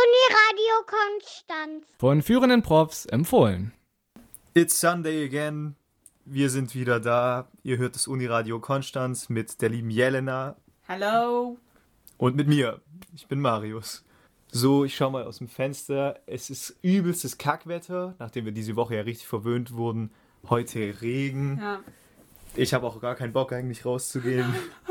Uniradio Konstanz. Von führenden Profs empfohlen. It's Sunday again. Wir sind wieder da. Ihr hört das Uniradio Konstanz mit der lieben Jelena. Hallo. Und mit mir. Ich bin Marius. So, ich schau mal aus dem Fenster. Es ist übelstes Kackwetter, nachdem wir diese Woche ja richtig verwöhnt wurden. Heute Regen. Ja. Ich habe auch gar keinen Bock eigentlich rauszugehen.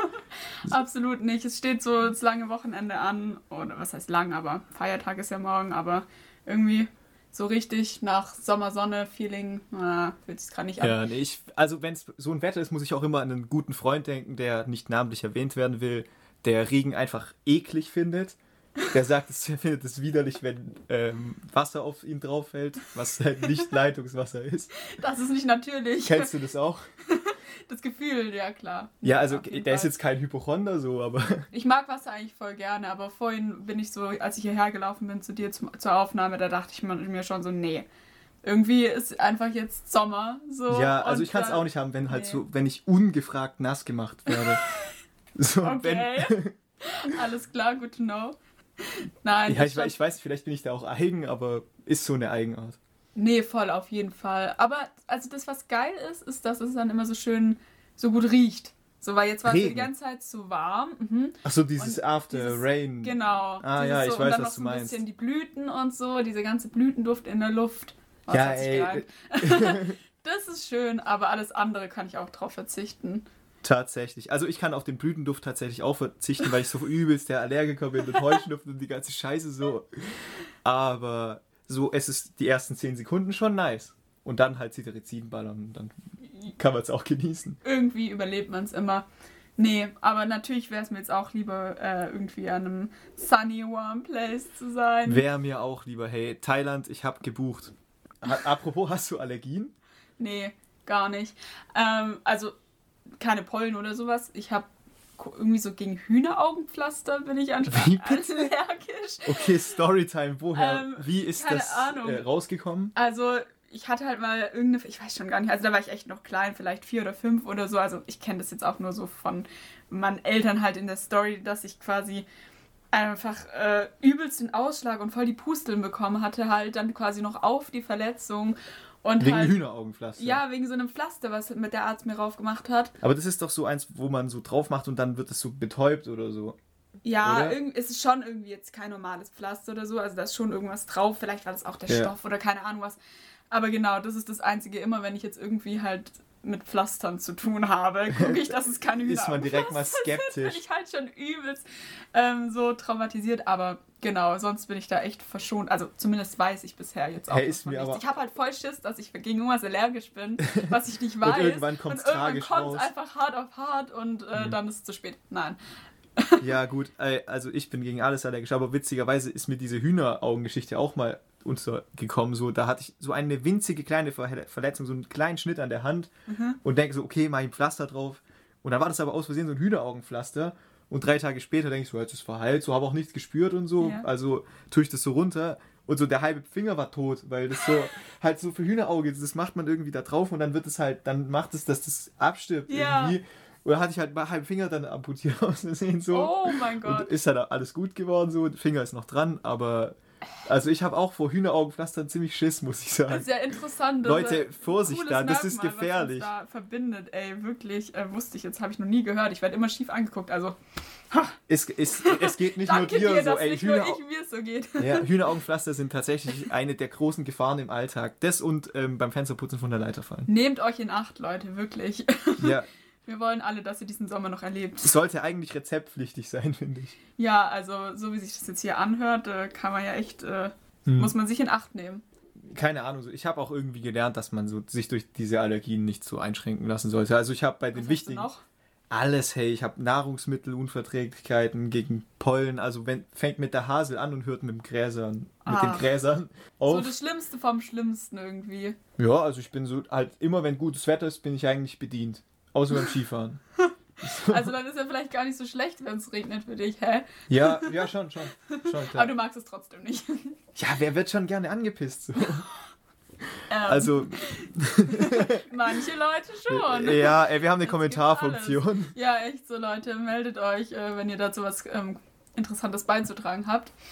Absolut nicht. Es steht so das lange Wochenende an. Oder was heißt lang, aber Feiertag ist ja morgen. Aber irgendwie so richtig nach Sommersonne-Feeling fühlt sich gerade nicht an. Ja, nee, also wenn es so ein Wetter ist, muss ich auch immer an einen guten Freund denken, der nicht namentlich erwähnt werden will, der Regen einfach eklig findet. Der sagt, er findet es widerlich, wenn Wasser auf ihn drauf fällt, was halt nicht Leitungswasser ist. Das ist nicht natürlich. Kennst du das auch? Das Gefühl, ja klar. Ja, also Auf jeden der ist Fall. jetzt kein Hypochonder so, aber... Ich mag Wasser eigentlich voll gerne, aber vorhin bin ich so, als ich hierher gelaufen bin zu dir zur Aufnahme, da dachte ich mir schon so, nee. Irgendwie ist einfach jetzt Sommer. So, Ja, also und ich kann es dann- auch nicht haben, wenn halt nee. so, wenn ich ungefragt nass gemacht werde. So, Okay. Alles klar, good to know. Nein, Ja, das ich weiß, vielleicht bin ich da auch eigen, aber ist so eine Eigenart. Nee, voll, auf jeden Fall. Aber also das, was geil ist, dass es dann immer so schön, so gut riecht. So, weil jetzt war es Regen. die ganze Zeit zu warm. Mhm. Ach so, dieses Und After dieses- Rain. Genau. Ah, Dieses ja, ich so, weiß, und dann was noch so du ein meinst. bisschen die Blüten und so, diese ganze Blütenduft in der Luft. Was Ja, hat sich ey. gereimt? Das ist schön, aber alles andere kann ich auch drauf verzichten. Tatsächlich. Also ich kann auf den Blütenduft tatsächlich auch verzichten, weil ich so übelst der Allergiker bin und Heuschnupfen und die ganze Scheiße so. Aber so, es ist die ersten 10 Sekunden schon nice. Und dann halt Cetirizin ballern, dann kann man es auch genießen. Irgendwie überlebt man es immer. Nee, aber natürlich wäre es mir jetzt auch lieber, irgendwie an einem sunny, warm place zu sein. Wäre mir auch lieber, hey, Thailand, ich hab gebucht. Apropos, hast du Allergien? Nee, gar nicht. Also keine Pollen oder sowas. Ich habe irgendwie so gegen Hühneraugenpflaster bin ich Wie anscheinend bitte? allergisch. Okay, Storytime, woher? Wie ist keine das Ahnung. rausgekommen? Also ich hatte halt mal irgendeine, ich weiß schon gar nicht, also da war ich echt noch klein, vielleicht 4 oder 5 oder so. Also ich kenne das jetzt auch nur so von meinen Eltern halt in der Story, dass ich quasi einfach übelst den Ausschlag und voll die Pusteln bekommen hatte, halt dann quasi noch auf die Verletzung. Und Wegen halt, Hühneraugenpflaster. ja, wegen so einem Pflaster, was mit der Arzt mir rauf gemacht hat. Aber das ist doch so eins, wo man so drauf macht und dann wird es so betäubt oder so. Ja, Oder? es ist schon irgendwie jetzt kein normales Pflaster oder so. Also da ist schon irgendwas drauf. Vielleicht war das auch der Ja. Stoff oder keine Ahnung was. Aber genau, das ist das Einzige. Immer wenn ich jetzt irgendwie halt mit Pflastern zu tun habe, gucke ich, dass es keine Ist man direkt mal Hühneraugenpflaster sind. Bin skeptisch. ich halt schon übelst so traumatisiert. Aber genau, sonst bin ich da echt verschont. Also zumindest weiß ich bisher jetzt auch Hey, ist davon mir nichts. aber- Ich habe halt voll Schiss, dass ich gegen irgendwas allergisch bin, was ich nicht Und weiß. irgendwann kommt's tragisch kommt raus. es einfach hart auf hart und dann ist es zu spät. Nein. Ja gut, also ich bin gegen alles allergisch, aber witzigerweise ist mir diese Hühneraugengeschichte auch mal untergekommen. So, da hatte ich so eine winzige kleine Verletzung, so einen kleinen Schnitt an der Hand und denke so, okay, mach ich ein Pflaster drauf. Und dann war das aber aus Versehen so ein Hühneraugenpflaster und 3 Tage später denke ich so, jetzt ist es verheilt, so habe auch nichts gespürt und so, Ja. also tue ich das so runter und so der halbe Finger war tot, weil das so halt so für Hühnerauge, das macht man irgendwie da drauf und dann wird es halt, dann macht es, dass das abstirbt Ja. irgendwie. Oder hatte ich halt meinen halben Finger dann amputiert aus Versehen so. Oh mein Gott. Und ist halt alles gut geworden, so, der Finger ist noch dran, aber also ich habe auch vor Hühneraugenpflastern ziemlich Schiss, muss ich Das sagen. ist ja interessant. Leute, Vorsicht cooles da, das ist Merkmal, gefährlich. Was uns da verbindet, ey, wirklich, wusste ich jetzt, habe ich noch nie gehört. Ich werde immer schief angeguckt, also Es geht nicht nur danke dir dir, so, dass ey, nicht nur ich mir es so geht. Ja, Hühneraugenpflaster sind tatsächlich eine der großen Gefahren im Alltag. Das und beim Fensterputzen von der Leiter fallen. Nehmt euch in Acht, Leute, wirklich. Ja, Wir wollen alle, dass ihr diesen Sommer noch erlebt. es sollte eigentlich rezeptpflichtig sein, finde ich. Ja, also so wie sich das jetzt hier anhört, kann man ja echt, muss man sich in Acht nehmen. Keine Ahnung, so, ich habe auch irgendwie gelernt, dass man so sich durch diese Allergien nicht so einschränken lassen sollte. Also ich habe bei den Was hast du wichtigen... noch? Alles, hey, ich habe Nahrungsmittelunverträglichkeiten gegen Pollen, also fängt mit der Hasel an und hört mit den Gräsern So auf. das Schlimmste vom Schlimmsten irgendwie. Ja, also ich bin so halt immer, wenn gutes Wetter ist, bin ich eigentlich bedient. Außer beim Skifahren. Also dann ist ja vielleicht gar nicht so schlecht, wenn es regnet für dich, hä? Ja, schon klar. Aber du magst es trotzdem nicht. Ja, wer wird schon gerne angepisst? So? Also Also, manche Leute schon. ja, ey, wir haben eine Jetzt Kommentarfunktion. Ja, echt so, Leute, meldet euch, wenn ihr dazu was Interessantes beizutragen habt.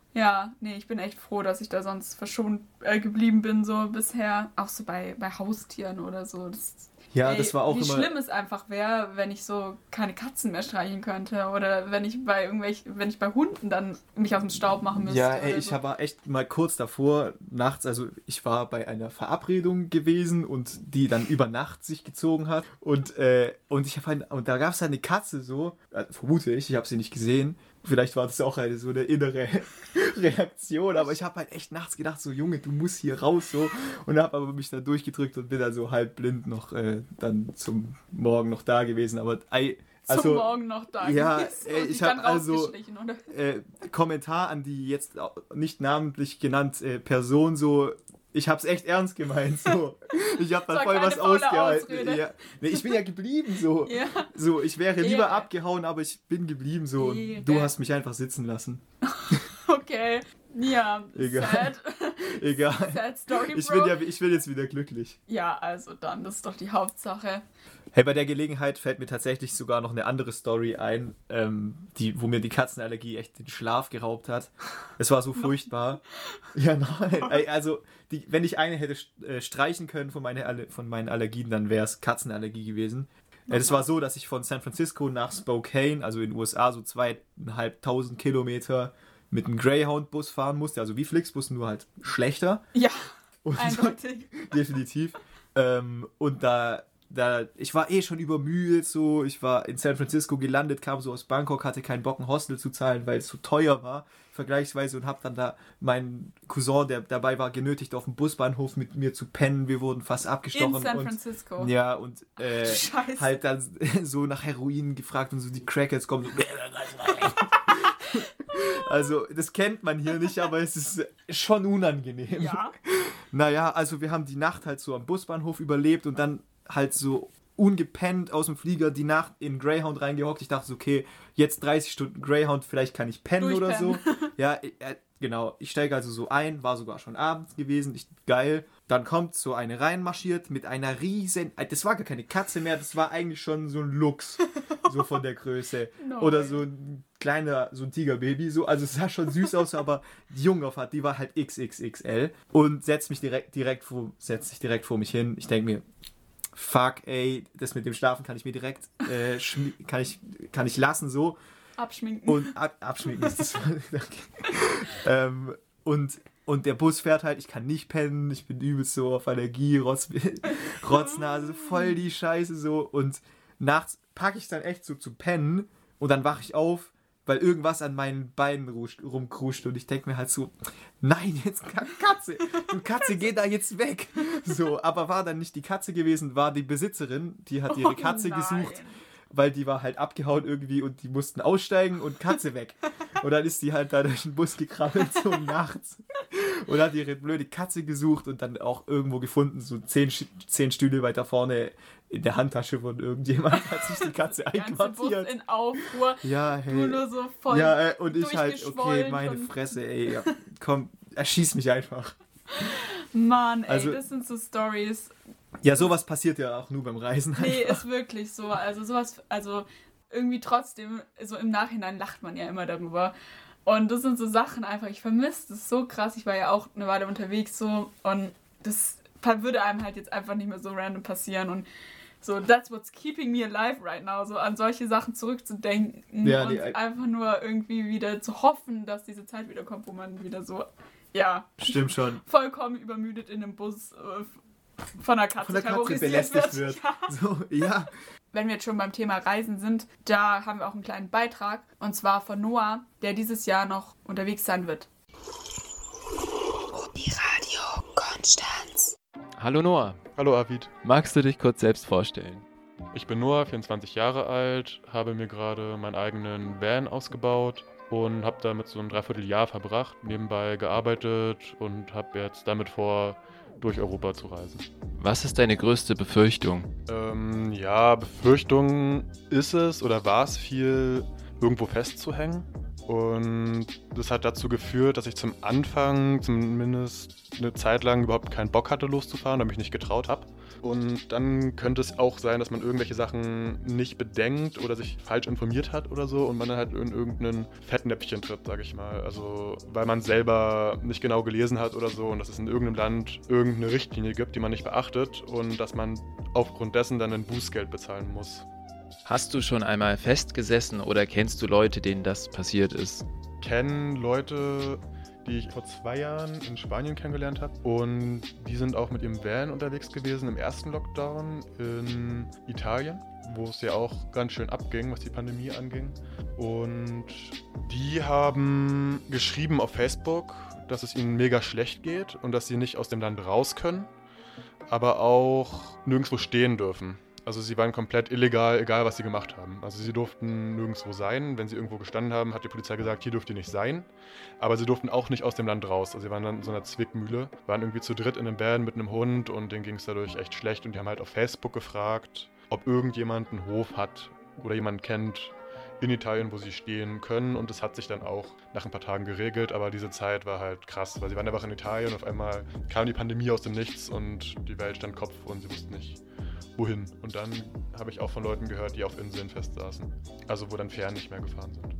Ja, nee, ich bin echt froh, dass ich da sonst verschont geblieben bin, so bisher. Auch so bei Haustieren oder so. Das war auch wie immer... schlimm es einfach wäre, wenn ich so keine Katzen mehr streicheln könnte. Oder wenn ich bei Hunden dann mich aus dem Staub machen müsste. Ja, oder ich so. war echt mal kurz davor, nachts, also ich war bei einer Verabredung gewesen und die dann über Nacht sich gezogen hat und da gab es halt eine Katze so, vermute ich habe sie nicht gesehen, vielleicht war das auch so eine innere Reaktion, aber ich habe halt echt nachts gedacht, so Junge, du musst hier raus so und habe aber mich dann durchgedrückt und bin dann so halb blind noch dann zum Morgen noch da gewesen, aber Zum Morgen noch da ja, gewesen und ich dich dann habe also rausgeschlichen, oder? Kommentar an die jetzt nicht namentlich genannte Person so, ich hab's echt ernst gemeint so. Ich hab dann Das war voll keine was faule ausgehalten. Ausrede. Ja. Nee, ich bin ja geblieben so. Ja. So, ich wäre lieber Ehre. abgehauen, aber ich bin geblieben so. Und Ehre. du hast mich einfach sitzen lassen. Okay. Ja, Egal. sad. Egal. Sad Story, Ich Bro. bin jetzt wieder glücklich. Ja, also dann, das ist doch die Hauptsache. Hey, bei der Gelegenheit fällt mir tatsächlich sogar noch eine andere Story ein, wo mir die Katzenallergie echt den Schlaf geraubt hat. Es war so furchtbar. Ja, nein. Also, wenn ich eine hätte streichen können von meinen Allergien, dann wäre es Katzenallergie gewesen. Es war so, dass ich von San Francisco nach Spokane, also in den USA, so 2.500 Kilometer mit einem Greyhound-Bus fahren musste. Also wie Flixbus, nur halt schlechter. Ja, Und eindeutig. definitiv. Und ich war schon übermüdet, so. Ich war in San Francisco gelandet, kam so aus Bangkok, hatte keinen Bock, ein Hostel zu zahlen, weil es so teuer war, vergleichsweise, und hab dann da meinen Cousin, der dabei war, genötigt, auf dem Busbahnhof mit mir zu pennen. Wir wurden fast abgestochen. In San Francisco. Ja, und Scheiße. halt dann so nach Heroin gefragt und so die Crackheads kommen so. Also, das kennt man hier nicht, aber es ist schon unangenehm. Ja. Naja, also wir haben die Nacht halt so am Busbahnhof überlebt und dann halt so ungepennt aus dem Flieger die Nacht in Greyhound reingehockt. Ich dachte so, okay, jetzt 30 Stunden Greyhound, vielleicht kann ich pennen oder so. Ja, genau. Ich steige also so ein, war sogar schon abends gewesen, geil. Dann kommt so eine reinmarschiert mit einer riesen, das war gar keine Katze mehr, das war eigentlich schon so ein Luchs, so von der Größe. No Oder way. so ein kleiner, so ein Tigerbaby, so. Also es sah schon süß aus, aber die Jungfahrt, die war halt XXXL und setzt sich direkt vor mich hin. Ich denke mir, fuck, ey, das mit dem Schlafen kann ich mir direkt, kann ich lassen, so. Abschminken. Und abschminken ist das. Und der Bus fährt halt, ich kann nicht pennen, ich bin übelst so auf Allergie, Rotznase, voll die Scheiße so. Und nachts packe ich dann echt so zu pennen und dann wache ich auf, weil irgendwas an meinen Beinen rumkruscht und ich denke mir halt so, nein, jetzt Katze, geh da jetzt weg. So, aber war dann nicht die Katze gewesen, war die Besitzerin, die hat ihre Katze gesucht, weil die war halt abgehauen irgendwie und die mussten aussteigen und Katze weg. Und dann ist die halt da durch den Bus gekrabbelt, so nachts. Und hat ihre blöde Katze gesucht und dann auch irgendwo gefunden, so 10 Stühle weiter vorne in der Handtasche von irgendjemand hat sich die Katze Ganze Bus einquartiert. in Aufruhr. Ja, Du hey. nur so voll Ja, und ich halt, okay, durchgeschwollen meine und- Fresse, ey, ja, komm, erschieß mich einfach. Mann, ey, Also- das sind so Stories. Ja, sowas passiert ja auch nur beim Reisen. Nee, einfach. ist wirklich so. Also sowas, also irgendwie trotzdem, so im Nachhinein lacht man ja immer darüber. Und das sind so Sachen einfach, ich vermisse das so krass. Ich war ja auch eine Weile unterwegs so und das würde einem halt jetzt einfach nicht mehr so random passieren und so, that's what's keeping me alive right now, so an solche Sachen zurückzudenken Ja, und einfach nur irgendwie wieder zu hoffen, dass diese Zeit wiederkommt, wo man wieder so, ja, Stimmt schon. vollkommen übermüdet in einem Bus von einer Katze, Von der Katze terrorisiert belästigt wird. Ja. So, ja. Wenn wir jetzt schon beim Thema Reisen sind, da haben wir auch einen kleinen Beitrag. Und zwar von Noah, der dieses Jahr noch unterwegs sein wird. Radio Konstanz. Hallo Noah, Hallo Avid, magst du dich kurz selbst vorstellen? ich bin Noah, 24 Jahre alt, habe mir gerade meinen eigenen Van ausgebaut und habe damit so ein Dreivierteljahr verbracht, nebenbei gearbeitet und habe jetzt damit vor, durch Europa zu reisen. Was ist deine größte Befürchtung? Ja, Befürchtung ist es oder war es viel, irgendwo festzuhängen. Und das hat dazu geführt, dass ich zum Anfang zumindest eine Zeit lang überhaupt keinen Bock hatte loszufahren, weil mich nicht getraut habe. Und dann könnte es auch sein, dass man irgendwelche Sachen nicht bedenkt oder sich falsch informiert hat oder so und man dann halt in irgendein Fettnäpfchen tritt, sage ich mal. Also weil man selber nicht genau gelesen hat oder so und dass es in irgendeinem Land irgendeine Richtlinie gibt, die man nicht beachtet und dass man aufgrund dessen dann ein Bußgeld bezahlen muss. Hast du schon einmal festgesessen oder kennst du Leute, denen das passiert ist? Ich kenne Leute, die ich vor 2 Jahren in Spanien kennengelernt habe. Und die sind auch mit ihrem Van unterwegs gewesen im ersten Lockdown in Italien, wo es ja auch ganz schön abging, was die Pandemie anging. Und die haben geschrieben auf Facebook, dass es ihnen mega schlecht geht und dass sie nicht aus dem Land raus können, aber auch nirgendwo stehen dürfen. Also sie waren komplett illegal, egal was sie gemacht haben. Also sie durften nirgendwo sein. Wenn sie irgendwo gestanden haben, hat die Polizei gesagt, hier dürft ihr nicht sein. Aber sie durften auch nicht aus dem Land raus. Also sie waren dann in so einer Zwickmühle, waren irgendwie zu dritt in einem Van mit einem Hund und denen ging es dadurch echt schlecht. Und die haben halt auf Facebook gefragt, ob irgendjemand einen Hof hat oder jemanden kennt in Italien, wo sie stehen können. Und das hat sich dann auch nach ein paar Tagen geregelt. Aber diese Zeit war halt krass, weil sie waren einfach in Italien und auf einmal kam die Pandemie aus dem Nichts und die Welt stand Kopf und sie wussten nicht, wohin. Und dann habe ich auch von Leuten gehört, die auf Inseln festsaßen. Also wo dann Fähren nicht mehr gefahren sind.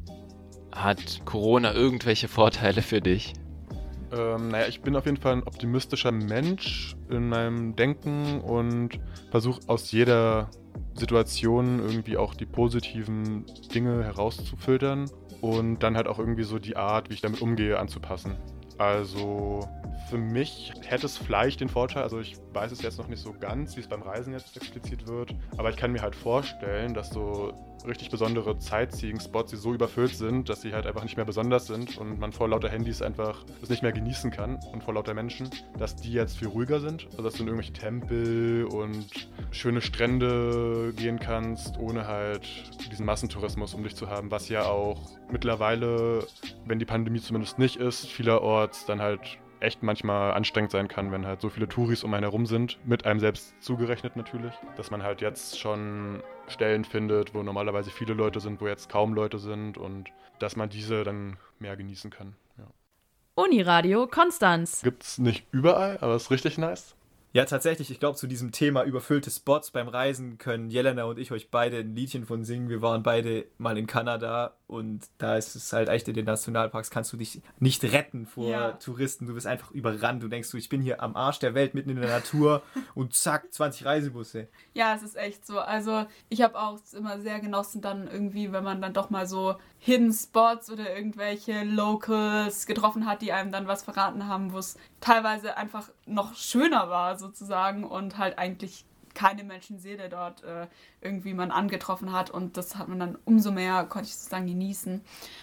Hat Corona irgendwelche Vorteile für dich? Naja, ich bin auf jeden Fall ein optimistischer Mensch in meinem Denken und versuche aus jeder Situation irgendwie auch die positiven Dinge herauszufiltern und dann halt auch irgendwie so die Art, wie ich damit umgehe, anzupassen. Also für mich hätte es vielleicht den Vorteil, also ich weiß es jetzt noch nicht so ganz, wie es beim Reisen jetzt explizit wird, aber ich kann mir halt vorstellen, dass so richtig besondere Sightseeing-Spots, die so überfüllt sind, dass sie halt einfach nicht mehr besonders sind und man vor lauter Handys einfach das nicht mehr genießen kann und vor lauter Menschen, dass die jetzt viel ruhiger sind, also dass du in irgendwelche Tempel und schöne Strände gehen kannst, ohne halt diesen Massentourismus um dich zu haben, was ja auch mittlerweile, wenn die Pandemie zumindest nicht ist, vielerorts dann halt echt manchmal anstrengend sein kann, wenn halt so viele Touris um einen herum sind, mit einem selbst zugerechnet natürlich, dass man halt jetzt schon Stellen findet, wo normalerweise viele Leute sind, wo jetzt kaum Leute sind und dass man diese dann mehr genießen kann. Ja. Uniradio Konstanz. Gibt's nicht überall, aber ist richtig nice. Ja, tatsächlich, ich glaube, zu diesem Thema überfüllte Spots beim Reisen können Jelena und ich euch beide ein Liedchen von singen. Wir waren beide mal in Kanada und da ist es halt echt, in den Nationalparks kannst du dich nicht retten vor Touristen. Du wirst einfach überrannt. Du denkst, ich bin hier am Arsch der Welt, mitten in der Natur und zack, 20 Reisebusse. Ja, es ist echt so. Also ich habe auch immer sehr genossen dann irgendwie, wenn man dann doch mal so Hidden Spots oder irgendwelche Locals getroffen hat, die einem dann was verraten haben, wo es teilweise einfach noch schöner war sozusagen und halt eigentlich keine Menschenseele dort irgendwie man angetroffen hat und das hat man dann umso mehr, konnte ich sozusagen genießen.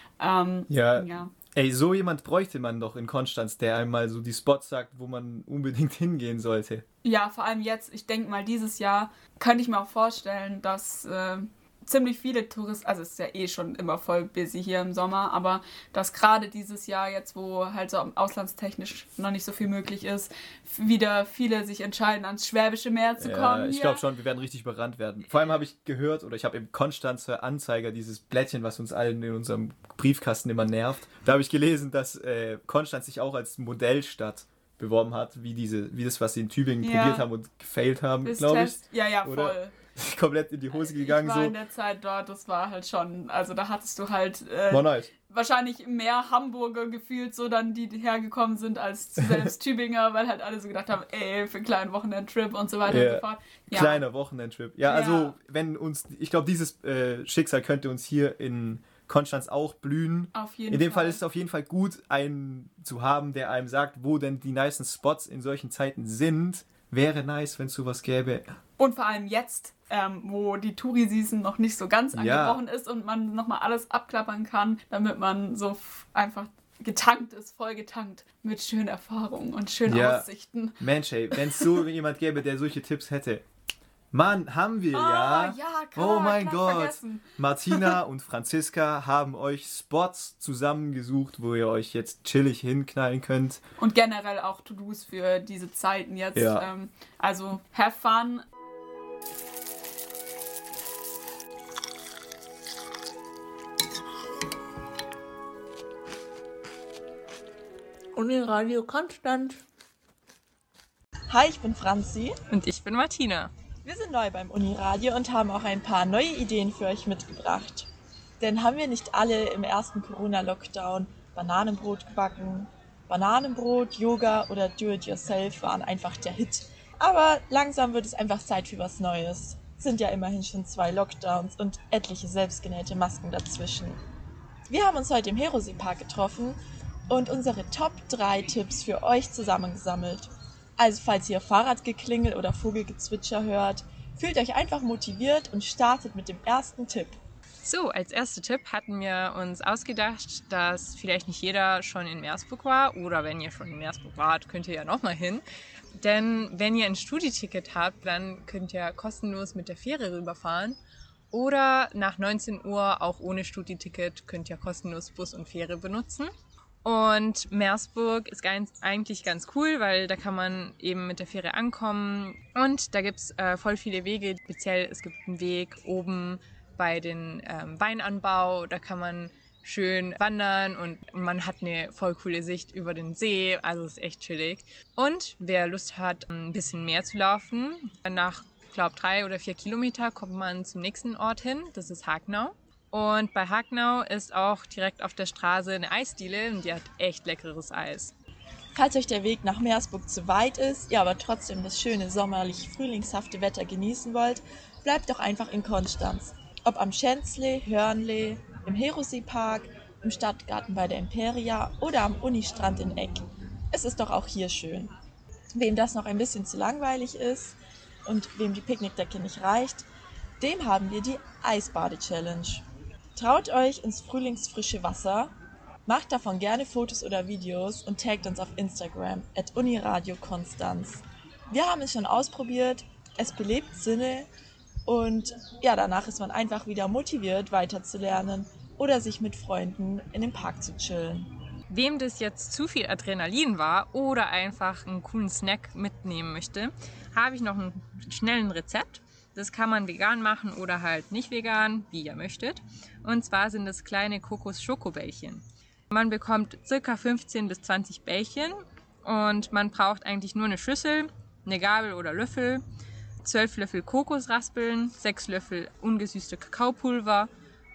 Ja. Ey, so jemand bräuchte man doch in Konstanz, der einmal so die Spots sagt, wo man unbedingt hingehen sollte. Ja, vor allem jetzt, ich denke mal dieses Jahr, könnte ich mir auch vorstellen, dass ziemlich viele Touristen, also es ist ja eh schon immer voll busy hier im Sommer, aber dass gerade dieses Jahr jetzt, wo halt so auslandstechnisch noch nicht so viel möglich ist, wieder viele sich entscheiden, ans Schwäbische Meer zu kommen. Ich glaube schon, wir werden richtig überrannt werden. Vor allem habe ich gehört, oder ich habe im Konstanzer Anzeiger dieses Blättchen, was uns allen in unserem Briefkasten immer nervt, da habe ich gelesen, dass Konstanz sich auch als Modellstadt beworben hat, wie das, was sie in Tübingen probiert haben und gefailt haben, glaube ich. Ja, oder? Voll. Komplett in die Hose gegangen. Ich war so. in der Zeit dort, das war halt schon, also da hattest du halt nice. wahrscheinlich mehr Hamburger gefühlt, so dann die hergekommen sind, als selbst Tübinger, weil halt alle so gedacht haben, ey, für einen kleinen Wochenendtrip und so weiter und so fort. Ja. Kleiner Wochenendtrip. Ja, also ich glaube, dieses Schicksal könnte uns hier in Konstanz auch blühen. Auf jeden Fall. In dem Fall ist es auf jeden Fall gut, einen zu haben, der einem sagt, wo denn die nicen Spots in solchen Zeiten sind. Wäre nice, wenn es sowas gäbe. Und vor allem jetzt, wo die Touri-Season noch nicht so ganz angebrochen ist und man nochmal alles abklappern kann, damit man so einfach getankt ist, voll getankt mit schönen Erfahrungen und schönen Aussichten. Mensch, ey, wenn es so jemand gäbe, der solche Tipps hätte. Mann, haben wir ja. Oh mein Gott. Vergessen. Martina und Franziska haben euch Spots zusammengesucht, wo ihr euch jetzt chillig hinknallen könnt. Und generell auch To-Dos für diese Zeiten jetzt. Ja. Also, have fun. Uniradio Konstanz. Hi, ich bin Franzi. Und ich bin Martina. Wir sind neu beim Uniradio und haben auch ein paar neue Ideen für euch mitgebracht. Denn haben wir nicht alle im ersten Corona-Lockdown Bananenbrot gebacken? Bananenbrot, Yoga oder Do-it-yourself waren einfach der Hit. Aber langsam wird es einfach Zeit für was Neues. Es sind ja immerhin schon 2 Lockdowns und etliche selbstgenähte Masken dazwischen. Wir haben uns heute im Herosee-Park getroffen und unsere Top 3 Tipps für euch zusammengesammelt. Also falls ihr Fahrradgeklingel oder Vogelgezwitscher hört, fühlt euch einfach motiviert und startet mit dem ersten Tipp. So, als erster Tipp hatten wir uns ausgedacht, dass vielleicht nicht jeder schon in Meersburg war oder wenn ihr schon in Meersburg wart, könnt ihr ja nochmal hin. Denn wenn ihr ein Studieticket habt, dann könnt ihr kostenlos mit der Fähre rüberfahren oder nach 19 Uhr auch ohne Studieticket könnt ihr kostenlos Bus und Fähre benutzen. Und Meersburg ist eigentlich ganz cool, weil da kann man eben mit der Fähre ankommen und da gibt es voll viele Wege. Speziell es gibt einen Weg oben bei den Weinanbau, da kann man schön wandern und man hat eine voll coole Sicht über den See, also ist echt chillig. Und wer Lust hat, ein bisschen mehr zu laufen, nach, glaube 3 oder 4 Kilometer kommt man zum nächsten Ort hin, das ist Hagnau. Und bei Hagnau ist auch direkt auf der Straße eine Eisdiele und die hat echt leckeres Eis. Falls euch der Weg nach Meersburg zu weit ist, ihr aber trotzdem das schöne sommerlich frühlingshafte Wetter genießen wollt, bleibt doch einfach in Konstanz. Ob am Schänzle, Hörnle, im Herosee-Park, im Stadtgarten bei der Imperia oder am Unistrand in Eck. Es ist doch auch hier schön. Wem das noch ein bisschen zu langweilig ist und wem die Picknickdecke nicht reicht, dem haben wir die Eisbade-Challenge. Traut euch ins frühlingsfrische Wasser, macht davon gerne Fotos oder Videos und taggt uns auf Instagram @uniradio-konstanz. Wir haben es schon ausprobiert, es belebt Sinne und ja, danach ist man einfach wieder motiviert weiterzulernen oder sich mit Freunden in den Park zu chillen. Wem das jetzt zu viel Adrenalin war oder einfach einen coolen Snack mitnehmen möchte, habe ich noch einen schnellen Rezept. Das kann man vegan machen oder halt nicht vegan, wie ihr möchtet. Und zwar sind das kleine Kokos-Schokobällchen. Man bekommt ca. 15 bis 20 Bällchen und man braucht eigentlich nur eine Schüssel, eine Gabel oder Löffel, 12 Löffel Kokosraspeln, 6 Löffel ungesüßte Kakaopulver,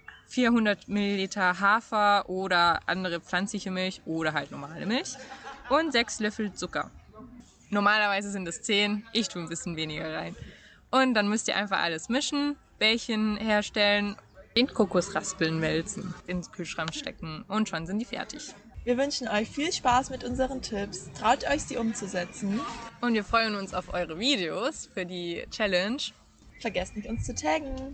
400 Milliliter Hafer oder andere pflanzliche Milch oder halt normale Milch und 6 Löffel Zucker. Normalerweise sind es 10, ich tue ein bisschen weniger rein. Und dann müsst ihr einfach alles mischen, Bällchen herstellen, den Kokosraspeln wälzen, ins Kühlschrank stecken und schon sind die fertig. Wir wünschen euch viel Spaß mit unseren Tipps. Traut euch, sie umzusetzen. Und wir freuen uns auf eure Videos für die Challenge. Vergesst nicht, uns zu taggen.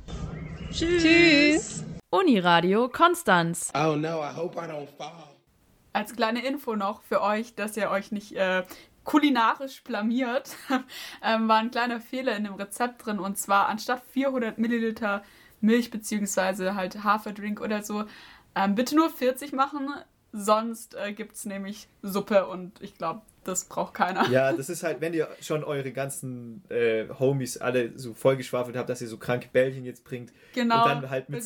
Tschüss! Uniradio Konstanz. Oh no, I hope I don't fall. Als kleine Info noch für euch, dass ihr euch nicht kulinarisch blamiert, war ein kleiner Fehler in dem Rezept drin. Und zwar anstatt 400 Milliliter Milch bzw. halt Haferdrink oder so, bitte nur 40 machen. Sonst gibt es nämlich Suppe und ich glaube, das braucht keiner. Ja, das ist halt, wenn ihr schon eure ganzen Homies alle so vollgeschwafelt habt, dass ihr so kranke Bällchen jetzt bringt genau, und dann halt mit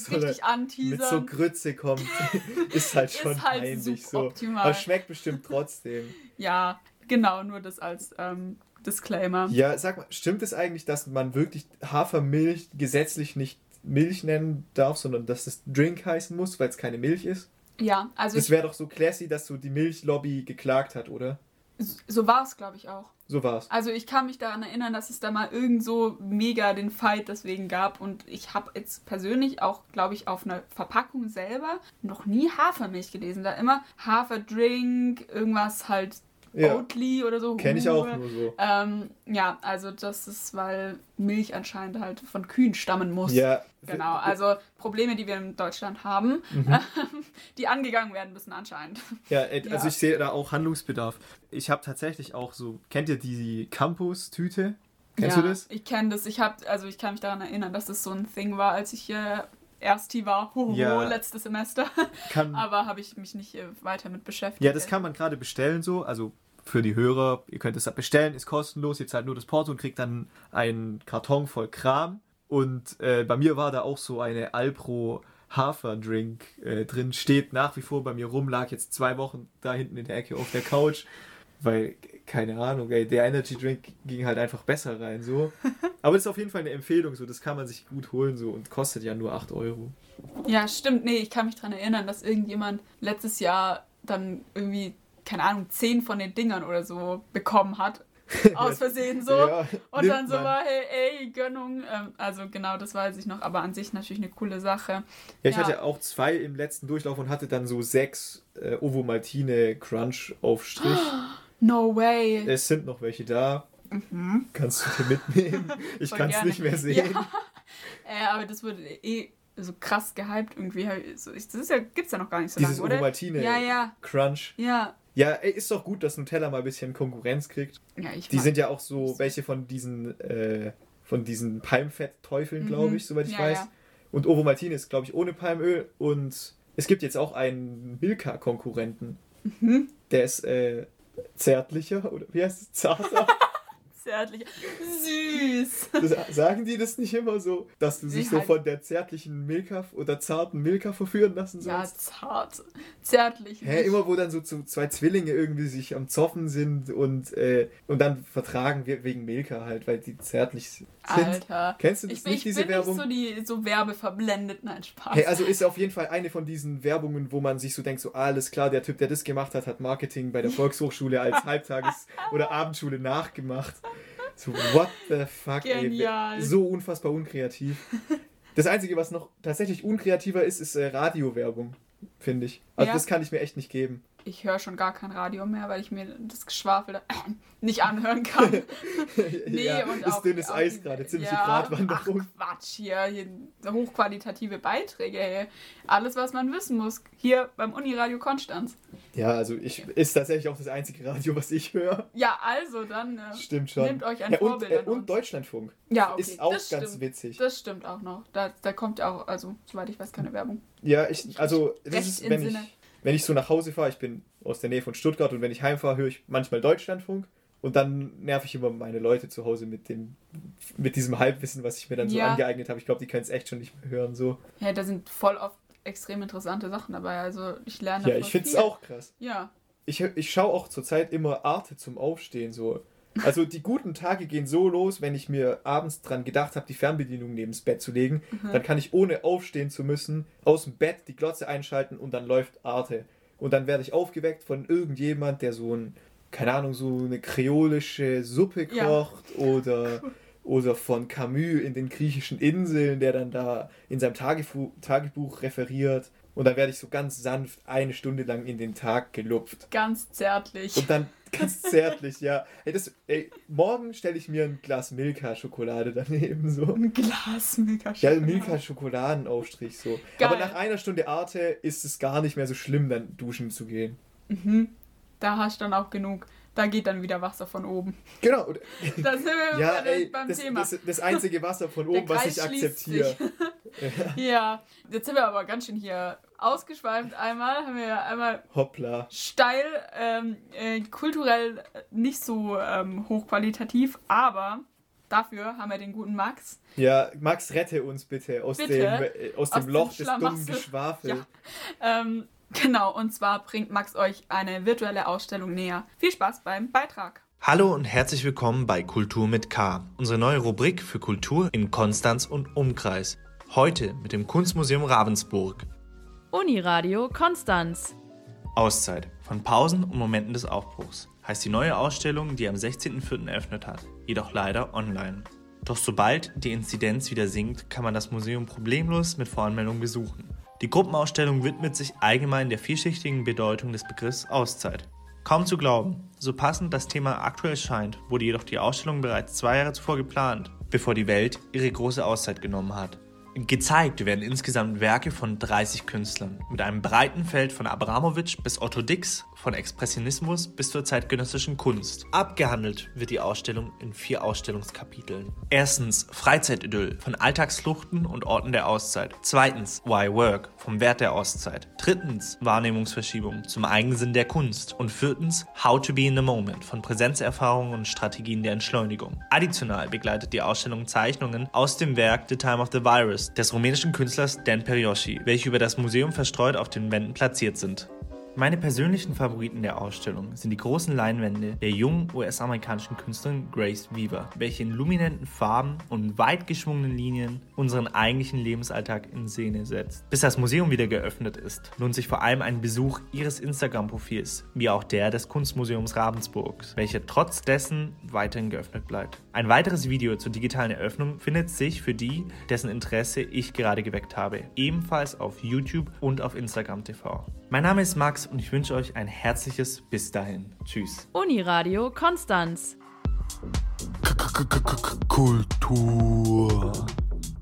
so Grütze kommt, ist halt schon ist halt peinlich so. Optimal. Aber schmeckt bestimmt trotzdem. Ja, genau, nur das als Disclaimer. Ja, sag mal, stimmt es eigentlich, dass man wirklich Hafermilch gesetzlich nicht Milch nennen darf, sondern dass es Drink heißen muss, weil es keine Milch ist? Ja, also das wäre doch so classy, dass so die Milchlobby geklagt hat, oder? So war es, glaube ich, auch. So war es. Also ich kann mich daran erinnern, dass es da mal irgend so mega den Fight deswegen gab und ich habe jetzt persönlich auch, glaube ich, auf einer Verpackung selber noch nie Hafermilch gelesen. Da immer Haferdrink, irgendwas halt Oatly oder so. Kenne ich auch nur so. Ja, also das ist, weil Milch anscheinend halt von Kühen stammen muss. Ja. Genau, also Probleme, die wir in Deutschland haben, die angegangen werden müssen anscheinend. Ja, also ich sehe da auch Handlungsbedarf. Ich habe tatsächlich auch so, kennt ihr die Campus-Tüte? Kennst du das? Ich kenne das. Ich kann mich daran erinnern, dass das so ein Thing war, als ich hier Ersti war, letztes Semester. Aber habe ich mich nicht weiter mit beschäftigt. Ja, das kann man gerade bestellen so, also für die Hörer, ihr könnt es bestellen, ist kostenlos, ihr zahlt nur das Porto und kriegt dann einen Karton voll Kram. Und bei mir war da auch so eine Alpro Haferdrink drin, steht nach wie vor bei mir rum, lag jetzt 2 Wochen da hinten in der Ecke auf der Couch, weil, keine Ahnung, ey, der Energy Drink ging halt einfach besser rein, so. Aber das ist auf jeden Fall eine Empfehlung, so, das kann man sich gut holen, so, und kostet ja nur 8 Euro. Ja, stimmt. Nee, ich kann mich daran erinnern, dass irgendjemand letztes Jahr dann irgendwie, keine Ahnung, 10 von den Dingern oder so bekommen hat. Aus Versehen so. Ja, und dann so man. war, hey, Gönnung. Also genau, das weiß ich noch. Aber an sich natürlich eine coole Sache. Ja, ich hatte auch 2 im letzten Durchlauf und hatte dann so 6 Ovomaltine Crunch Aufstrich. No way. Es sind noch welche da. Kannst du dir mitnehmen? Ich Voll kann es gerne. nicht mehr sehen. Ja. Aber das wurde so krass gehypt irgendwie. Gibt's ja noch gar nicht so Dieses lange, oder? Ovomaltine Ja. Crunch. Ja. Ja, ey, ist doch gut, dass Nutella mal ein bisschen Konkurrenz kriegt. Ja, Die sind ja auch so welche von diesen Palmfett-Teufeln, glaube ich, soweit ich weiß. Ja. Und Ovomaltine ist, glaube ich, ohne Palmöl. Und es gibt jetzt auch einen Milka-Konkurrenten. Der ist zärtlicher, oder wie heißt es? Zarter? Zärtlich. Süß. Sagen die das nicht immer so, dass du sich so halt von der zärtlichen Milka oder zarten Milka verführen lassen sollst? Ja, zart. Zärtlich. Hä, immer wo dann so 2 Zwillinge irgendwie sich am Zoffen sind und dann vertragen wegen Milka halt, weil die zärtlich sind. Alter. Kennst du das nicht, diese Werbung? Ich bin nicht so werbeverblendet, nein, Spaß. Hey, also ist auf jeden Fall eine von diesen Werbungen, wo man sich so denkt, so alles klar, der Typ, der das gemacht hat, hat Marketing bei der Volkshochschule als Halbtages- oder Abendschule nachgemacht. So, what the fuck, Genial. ey. So unfassbar unkreativ. Das Einzige, was noch tatsächlich unkreativer ist Radiowerbung, finde ich. Also Ja. das kann ich mir echt nicht geben. Ich höre schon gar kein Radio mehr, weil ich mir das Geschwafel nicht anhören kann. Nee, ja, und ist auch dünnes Eis gerade, ziemliche Ach Gratwanderung. Quatsch, hier hochqualitative Beiträge, ey. Alles, was man wissen muss, hier beim Uniradio Konstanz. Ja, also ist tatsächlich auch das einzige Radio, was ich höre. Ja, also dann Stimmt schon. nehmt euch ein Ja, Vorbild an und uns. Deutschlandfunk. Ja, okay, Ist auch das ganz stimmt. witzig. Das stimmt auch noch. Da kommt ja auch, also soweit ich weiß, keine Werbung. Ja, das Recht ist, im wenn Sinne. wenn ich so nach Hause fahre, ich bin aus der Nähe von Stuttgart und wenn ich heimfahre, höre ich manchmal Deutschlandfunk und dann nerv ich immer meine Leute zu Hause mit diesem Halbwissen, was ich mir dann so Ja. angeeignet habe. Ich glaube, die können es echt schon nicht mehr hören. So. Ja, da sind voll oft extrem interessante Sachen dabei. Also ich lerne Ja, voll ich finde es viel. auch krass. Ja. Ich schaue auch zurzeit immer Arte zum Aufstehen. So. Also die guten Tage gehen so los, wenn ich mir abends dran gedacht habe, die Fernbedienung neben das Bett zu legen, dann kann ich ohne aufstehen zu müssen, aus dem Bett die Glotze einschalten und dann läuft Arte. Und dann werde ich aufgeweckt von irgendjemand, der so keine Ahnung, so eine kreolische Suppe kocht oder von Camus in den griechischen Inseln, der dann da in seinem Tagebuch referiert. Und dann werde ich so ganz sanft 1 Stunde lang in den Tag gelupft. Ganz zärtlich. Und dann ganz zärtlich, ja. Morgen stelle ich mir ein Glas Milka-Schokolade daneben. So. Ein Glas Milka. Ja, Milka-Schokoladenaufstrich so. Geil. Aber nach 1 Stunde Arte ist es gar nicht mehr so schlimm, dann duschen zu gehen. Da hast du dann auch genug. Da geht dann wieder Wasser von oben. Genau. Da sind wir Ja, beim das, Thema. das einzige Wasser von oben, was Kreis ich schließt akzeptiere. sich. Ja, jetzt sind wir aber ganz schön hier ausgeschweift einmal. Haben wir ja einmal Hoppla. steil, kulturell nicht so hochqualitativ, aber dafür haben wir den guten Max. Ja, Max, rette uns bitte aus Bitte? dem Loch des dummen Schlamassel. Geschwafels. Ja. Genau, und zwar bringt Max euch eine virtuelle Ausstellung näher. Viel Spaß beim Beitrag. Hallo und herzlich willkommen bei Kultur mit K, unsere neue Rubrik für Kultur in Konstanz und Umkreis. Heute mit dem Kunstmuseum Ravensburg. Uniradio Konstanz. Auszeit von Pausen und Momenten des Aufbruchs heißt die neue Ausstellung, die am 16.04. eröffnet hat, jedoch leider online. Doch sobald die Inzidenz wieder sinkt, kann man das Museum problemlos mit Voranmeldung besuchen. Die Gruppenausstellung widmet sich allgemein der vielschichtigen Bedeutung des Begriffs Auszeit. Kaum zu glauben, so passend das Thema aktuell scheint, wurde jedoch die Ausstellung bereits 2 Jahre zuvor geplant, bevor die Welt ihre große Auszeit genommen hat. Gezeigt werden insgesamt Werke von 30 Künstlern, mit einem breiten Feld von Abramowitsch bis Otto Dix, von Expressionismus bis zur zeitgenössischen Kunst. Abgehandelt wird die Ausstellung in 4 Ausstellungskapiteln. Erstens Freizeitidyll, von Alltagsfluchten und Orten der Auszeit. Zweitens Why Work, vom Wert der Auszeit. Drittens Wahrnehmungsverschiebung, zum Eigensinn der Kunst. Und viertens How to be in the Moment, von Präsenzerfahrungen und Strategien der Entschleunigung. Additional begleitet die Ausstellung Zeichnungen aus dem Werk The Time of the Virus Videos des rumänischen Künstlers Dan Perioschi, welche über das Museum verstreut auf den Wänden platziert sind. Meine persönlichen Favoriten der Ausstellung sind die großen Leinwände der jungen US-amerikanischen Künstlerin Grace Weaver, welche in luminanten Farben und weit geschwungenen Linien unseren eigentlichen Lebensalltag in Szene setzt. Bis das Museum wieder geöffnet ist, lohnt sich vor allem ein Besuch ihres Instagram-Profils, wie auch der des Kunstmuseums Ravensburg, welcher trotz dessen weiterhin geöffnet bleibt. Ein weiteres Video zur digitalen Eröffnung findet sich für die, dessen Interesse ich gerade geweckt habe, ebenfalls auf YouTube und auf Instagram TV. Mein Name ist Max und ich wünsche euch ein herzliches Bis dahin. Tschüss. Uniradio Konstanz. Kultur.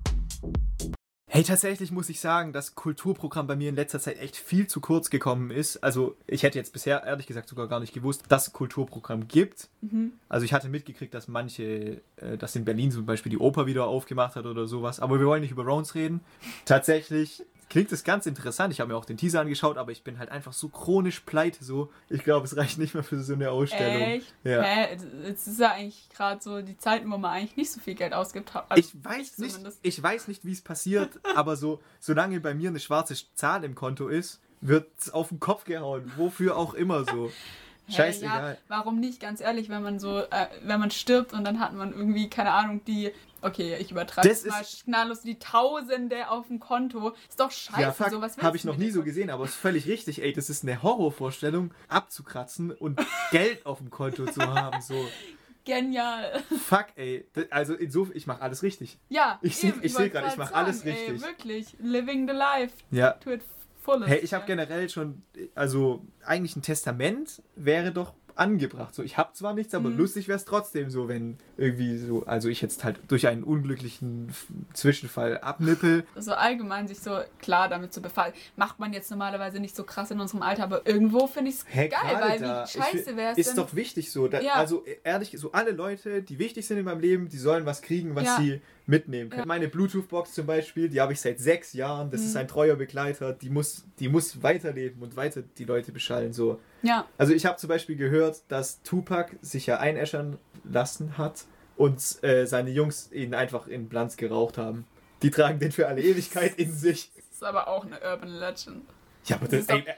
Hey, tatsächlich muss ich sagen, dass Kulturprogramm bei mir in letzter Zeit echt viel zu kurz gekommen ist. Also ich hätte jetzt bisher, ehrlich gesagt, sogar gar nicht gewusst, dass es Kulturprogramm gibt. Also ich hatte mitgekriegt, dass dass in Berlin zum Beispiel die Oper wieder aufgemacht hat oder sowas. Aber wir wollen nicht über Rounds reden. Tatsächlich klingt es ganz interessant. Ich habe mir auch den Teaser angeschaut, aber ich bin halt einfach so chronisch pleite. So. Ich glaube, es reicht nicht mehr für so eine Ausstellung. Echt? Ja. Jetzt ist ja eigentlich gerade so die Zeiten, wo man eigentlich nicht so viel Geld ausgibt. Also Ich weiß nicht, wie es passiert, aber solange bei mir eine schwarze Zahl im Konto ist, wird es auf den Kopf gehauen. Wofür auch immer so. Scheißegal. Ja, warum nicht? Ganz ehrlich, wenn man stirbt und dann hat man irgendwie, keine Ahnung, ich übertreibe das mal schnalllos, die Tausende auf dem Konto. Ist doch scheiße, ja, fuck, sowas habe ich noch nie so gesehen, aber ist völlig richtig. Ey, das ist eine Horrorvorstellung, abzukratzen und Geld auf dem Konto zu haben. So. Genial. Fuck, ey. Also insofern, ich mache alles richtig. Ja, ich sehe gerade, ich mache alles richtig. Ey, wirklich. Living the life. Ja. To it fullest. Hey, ich habe generell schon, also eigentlich ein Testament wäre doch angebracht. So, ich habe zwar nichts, aber lustig wäre es trotzdem so, wenn irgendwie so, also ich jetzt halt durch einen unglücklichen Zwischenfall abnippel. So allgemein sich so klar damit zu befassen. Macht man jetzt normalerweise nicht so krass in unserem Alter, aber irgendwo finde ich es geil, weil wie scheiße wäre es denn. Ist doch wichtig so. Also ehrlich, so alle Leute, die wichtig sind in meinem Leben, die sollen was kriegen, was sie mitnehmen können. Meine Bluetooth-Box zum Beispiel, die habe ich seit 6 Jahren, das ist ein treuer Begleiter, die muss weiterleben und weiter die Leute beschallen. So. Ja. Also ich habe zum Beispiel gehört, dass Tupac sich ja einäschern lassen hat und seine Jungs ihn einfach in Blunts geraucht haben. Die tragen den für alle Ewigkeit in sich. Das ist aber auch eine Urban Legend. Ja, aber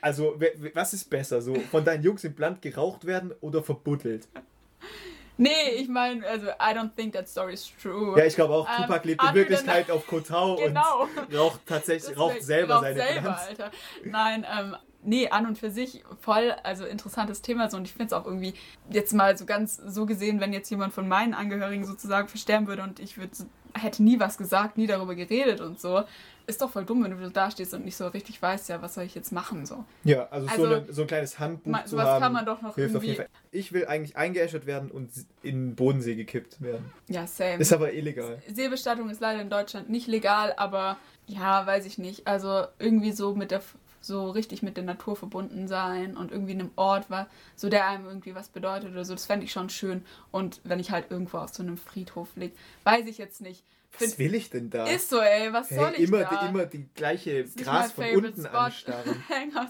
was ist besser, so von deinen Jungs in Blunt geraucht werden oder verbuddelt? Nee, ich meine, also I don't think that story is true. Ja, ich glaube auch, Tupac lebt in Wirklichkeit auf Kotau genau. und raucht selber seine Blunts. Alter. Nein, nee, an und für sich voll, also interessantes Thema so, und ich finde es auch irgendwie jetzt mal so ganz so gesehen, wenn jetzt jemand von meinen Angehörigen sozusagen versterben würde und ich hätte nie was gesagt, nie darüber geredet und so, ist doch voll dumm, wenn du da stehst und nicht so richtig weißt, ja, was soll ich jetzt machen, so. Ja, also so ein kleines Handbuch zu haben, kann man doch noch hilft irgendwie. Auf jeden Fall. Ich will eigentlich eingeäschert werden und in den Bodensee gekippt werden. Ja, same. Ist aber illegal. Seebestattung ist leider in Deutschland nicht legal, aber ja, weiß ich nicht. Also irgendwie so so richtig mit der Natur verbunden sein und irgendwie in einem Ort war, so der einem irgendwie was bedeutet oder so, das fände ich schon schön. Und wenn ich halt irgendwo auf so einem Friedhof liege, weiß ich jetzt nicht. Was will ich denn da? Ist so, ey, was soll ich da? Immer die gleiche Gras von unten anstarren.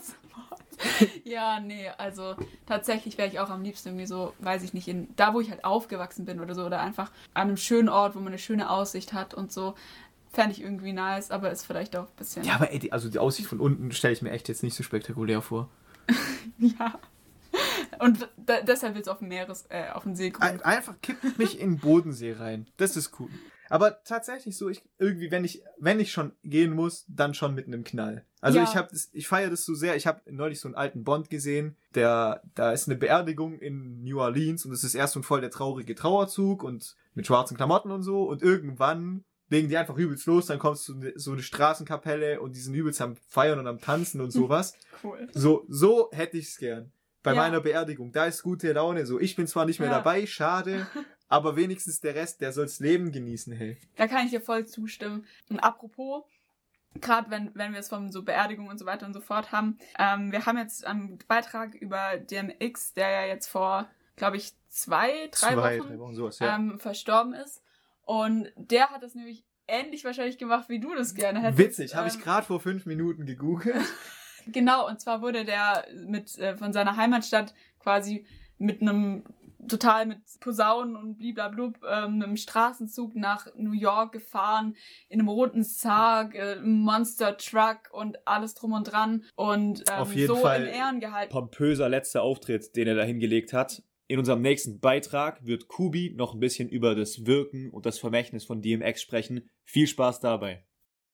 Ja, nee, also tatsächlich wäre ich auch am liebsten irgendwie so, weiß ich nicht, da wo ich halt aufgewachsen bin oder so, oder einfach an einem schönen Ort, wo man eine schöne Aussicht hat und so. Fände ich irgendwie nice, aber ist vielleicht auch ein bisschen... Ja, aber ey, die Aussicht von unten stelle ich mir echt jetzt nicht so spektakulär vor. Ja. Und deshalb wird es auf den Seegrund. Einfach kippt mich in den Bodensee rein. Das ist cool. Aber tatsächlich so, wenn ich schon gehen muss, dann schon mit einem Knall. Also ja. Ich feiere das so sehr. Ich habe neulich so einen alten Bond gesehen, da ist eine Beerdigung in New Orleans und es ist erst so ein voll der traurige Trauerzug und mit schwarzen Klamotten und so, und irgendwann legen die einfach übelst los, dann kommst du so eine Straßenkapelle und die sind übelst am Feiern und am Tanzen und sowas. Cool. So hätte ich's gern. Bei meiner Beerdigung, da ist gute Laune. So, ich bin zwar nicht mehr dabei, schade, aber wenigstens der Rest, der soll's Leben genießen, hey. Da kann ich dir voll zustimmen. Und apropos, gerade wenn wir es von so Beerdigungen und so weiter und so fort haben, wir haben jetzt einen Beitrag über DMX, der ja jetzt vor, glaube ich, 3 Wochen sowas, verstorben ist. Und der hat das nämlich ähnlich wahrscheinlich gemacht, wie du das gerne hättest. Witzig, habe ich gerade vor 5 Minuten gegoogelt. Genau, und zwar wurde der von seiner Heimatstadt quasi mit einem total mit Posaunen und bliblablub mit dem Straßenzug nach New York gefahren, in einem roten Sarg, Monster Truck und alles drum und dran und auf jeden so Fall in Ehren gehalten. Pompöser letzter Auftritt, den er da hingelegt hat. In unserem nächsten Beitrag wird Kubi noch ein bisschen über das Wirken und das Vermächtnis von DMX sprechen. Viel Spaß dabei.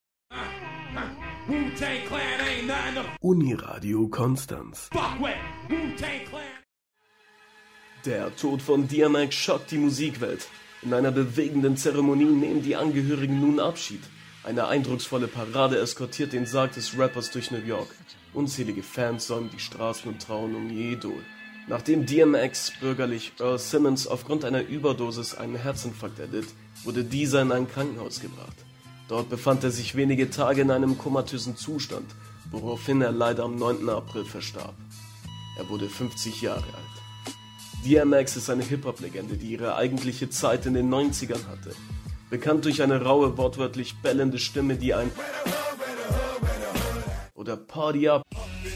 Uniradio Konstanz. Der Tod von DMX schockt die Musikwelt. In einer bewegenden Zeremonie nehmen die Angehörigen nun Abschied. Eine eindrucksvolle Parade eskortiert den Sarg des Rappers durch New York. Unzählige Fans säumen die Straßen und trauen um ihr Idol. Nachdem DMX, bürgerlich Earl Simmons, aufgrund einer Überdosis einen Herzinfarkt erlitt, wurde dieser in ein Krankenhaus gebracht. Dort befand er sich wenige Tage in einem komatösen Zustand, woraufhin er leider am 9. April verstarb. Er wurde 50 Jahre alt. DMX ist eine Hip-Hop-Legende, die ihre eigentliche Zeit in den 90ern hatte. Bekannt durch eine raue, wortwörtlich bellende Stimme, die ein oder Party Up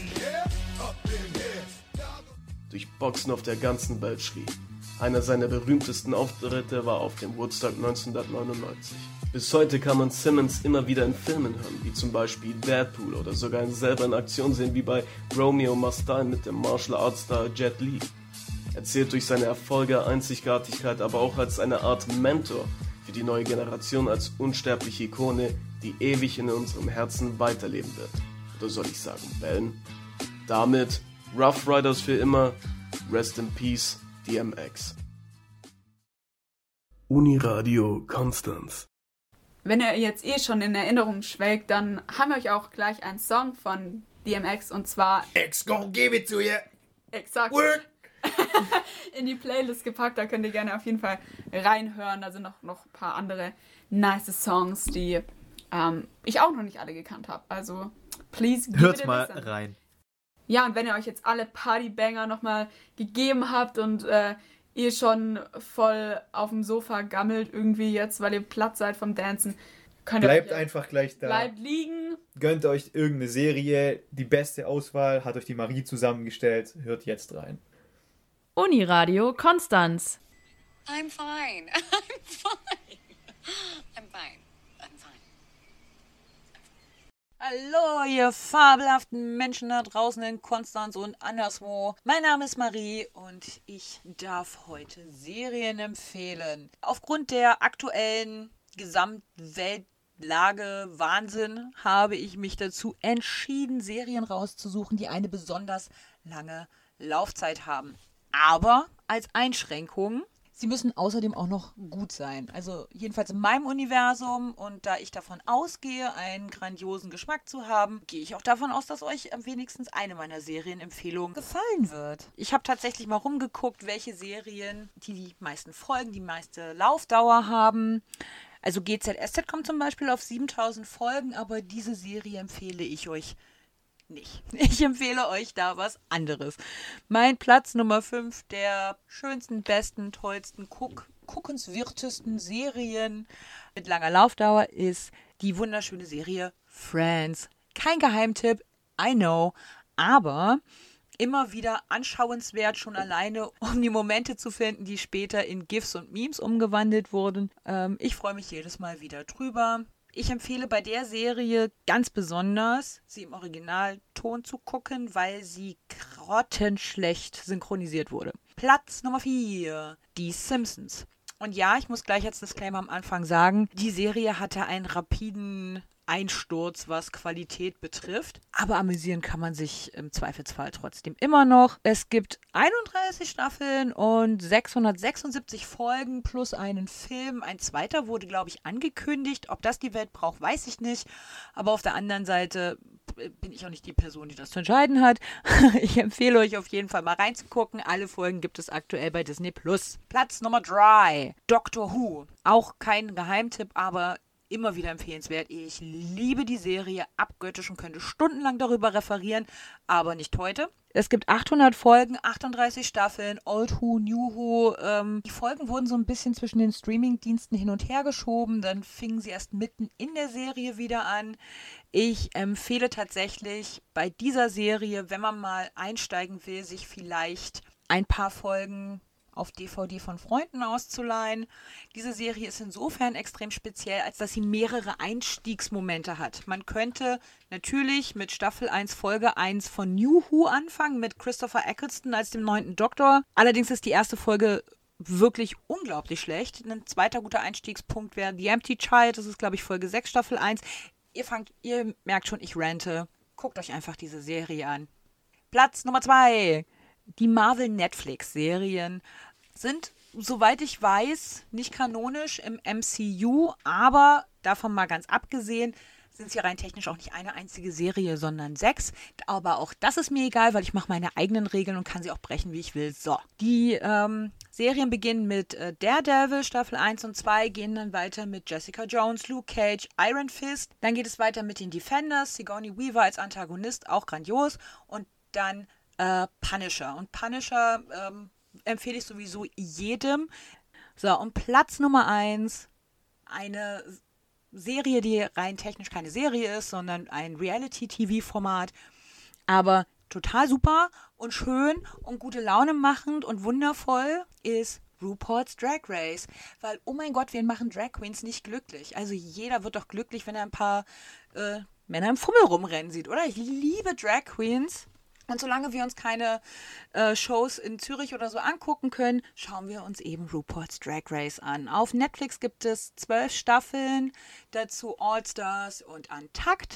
durch Boxen auf der ganzen Welt schrie. Einer seiner berühmtesten Auftritte war auf dem Woodstock 1999. Bis heute kann man Simmons immer wieder in Filmen hören, wie zum Beispiel Deadpool, oder sogar ihn selber in Aktion sehen, wie bei Romeo Must Die mit dem Martial Arts Star Jet Li. Er zählt durch seine Erfolge, Einzigartigkeit, aber auch als eine Art Mentor für die neue Generation, als unsterbliche Ikone, die ewig in unserem Herzen weiterleben wird. Oder soll ich sagen, bellen? Damit Rough Riders für immer, Rest in Peace, DMX. Uniradio Konstanz. Wenn ihr jetzt schon in Erinnerung schwelgt, dann haben wir euch auch gleich einen Song von DMX und zwar X gon' give it to you. Exakt. In die Playlist gepackt, da könnt ihr gerne auf jeden Fall reinhören. Da sind noch ein paar andere nice Songs, die ich auch noch nicht alle gekannt habe. Also, please give Hört it a mal listen. rein. Ja, und wenn ihr euch jetzt alle Partybanger nochmal gegeben habt und ihr schon voll auf dem Sofa gammelt irgendwie jetzt, weil ihr platt seid vom Dancen, könnt ihr Bleibt euch einfach gleich da. Bleibt liegen. Gönnt euch irgendeine Serie. Die beste Auswahl hat euch die Marie zusammengestellt. Hört jetzt rein. Uniradio Konstanz. I'm fine. I'm fine. I'm fine. I'm fine. Hallo, ihr fabelhaften Menschen da draußen in Konstanz und anderswo. Mein Name ist Marie und ich darf heute Serien empfehlen. Aufgrund der aktuellen Gesamtweltlage Wahnsinn habe ich mich dazu entschieden, Serien rauszusuchen, die eine besonders lange Laufzeit haben. Aber als Einschränkung, sie müssen außerdem auch noch gut sein. Also jedenfalls in meinem Universum, und da ich davon ausgehe, einen grandiosen Geschmack zu haben, gehe ich auch davon aus, dass euch wenigstens eine meiner Serienempfehlungen gefallen wird. Ich habe tatsächlich mal rumgeguckt, welche Serien die meisten Folgen, die meiste Laufdauer haben. Also GZSZ kommt zum Beispiel auf 7000 Folgen, aber diese Serie empfehle ich euch nicht. Ich empfehle euch da was anderes. Mein Platz Nummer 5 der schönsten, besten, tollsten, guckenswertesten Serien mit langer Laufdauer ist die wunderschöne Serie Friends. Kein Geheimtipp, I know, aber immer wieder anschauenswert, schon alleine, um die Momente zu finden, die später in GIFs und Memes umgewandelt wurden. Ich freue mich jedes Mal wieder drüber. Ich empfehle bei der Serie ganz besonders, sie im Originalton zu gucken, weil sie grottenschlecht synchronisiert wurde. Platz Nummer 4, die Simpsons. Und ja, ich muss gleich als Disclaimer am Anfang sagen, die Serie hatte einen rapiden Einsturz, was Qualität betrifft. Aber amüsieren kann man sich im Zweifelsfall trotzdem immer noch. Es gibt 31 Staffeln und 676 Folgen plus einen Film. Ein zweiter wurde, glaube ich, angekündigt. Ob das die Welt braucht, weiß ich nicht. Aber auf der anderen Seite bin ich auch nicht die Person, die das zu entscheiden hat. Ich empfehle euch auf jeden Fall mal reinzugucken. Alle Folgen gibt es aktuell bei Disney+. Platz Nummer 3, Doctor Who. Auch kein Geheimtipp, aber immer wieder empfehlenswert. Ich liebe die Serie abgöttisch und könnte stundenlang darüber referieren, aber nicht heute. Es gibt 800 Folgen, 38 Staffeln, Old Who, New Who. Die Folgen wurden so ein bisschen zwischen den Streamingdiensten hin und her geschoben. Dann fingen sie erst mitten in der Serie wieder an. Ich empfehle tatsächlich bei dieser Serie, wenn man mal einsteigen will, sich vielleicht ein paar Folgen auf DVD von Freunden auszuleihen. Diese Serie ist insofern extrem speziell, als dass sie mehrere Einstiegsmomente hat. Man könnte natürlich mit Staffel 1, Folge 1 von New Who anfangen, mit Christopher Eccleston als dem 9. Doktor. Allerdings ist die erste Folge wirklich unglaublich schlecht. Ein zweiter guter Einstiegspunkt wäre The Empty Child. Das ist, glaube ich, Folge 6, Staffel 1. Ihr merkt schon, ich rante. Guckt euch einfach diese Serie an. Platz Nummer 2. Die Marvel-Netflix-Serien sind, soweit ich weiß, nicht kanonisch im MCU, aber davon mal ganz abgesehen, sind sie rein technisch auch nicht eine einzige Serie, sondern 6. Aber auch das ist mir egal, weil ich mache meine eigenen Regeln und kann sie auch brechen, wie ich will. So, die Serien beginnen mit Daredevil, Staffel 1 und 2, gehen dann weiter mit Jessica Jones, Luke Cage, Iron Fist. Dann geht es weiter mit den Defenders, Sigourney Weaver als Antagonist, auch grandios. Und dann Punisher. Und Punisher empfehle ich sowieso jedem. So, und Platz Nummer 1, eine Serie, die rein technisch keine Serie ist, sondern ein Reality-TV-Format, aber total super und schön und gute Laune machend und wundervoll ist RuPaul's Drag Race. Weil, oh mein Gott, wir machen Drag Queens nicht glücklich. Also jeder wird doch glücklich, wenn er ein paar Männer im Fummel rumrennen sieht, oder? Ich liebe Drag Queens. Und solange wir uns keine Shows in Zürich oder so angucken können, schauen wir uns eben RuPaul's Drag Race an. Auf Netflix gibt es 12 Staffeln, dazu All Stars und Untucked.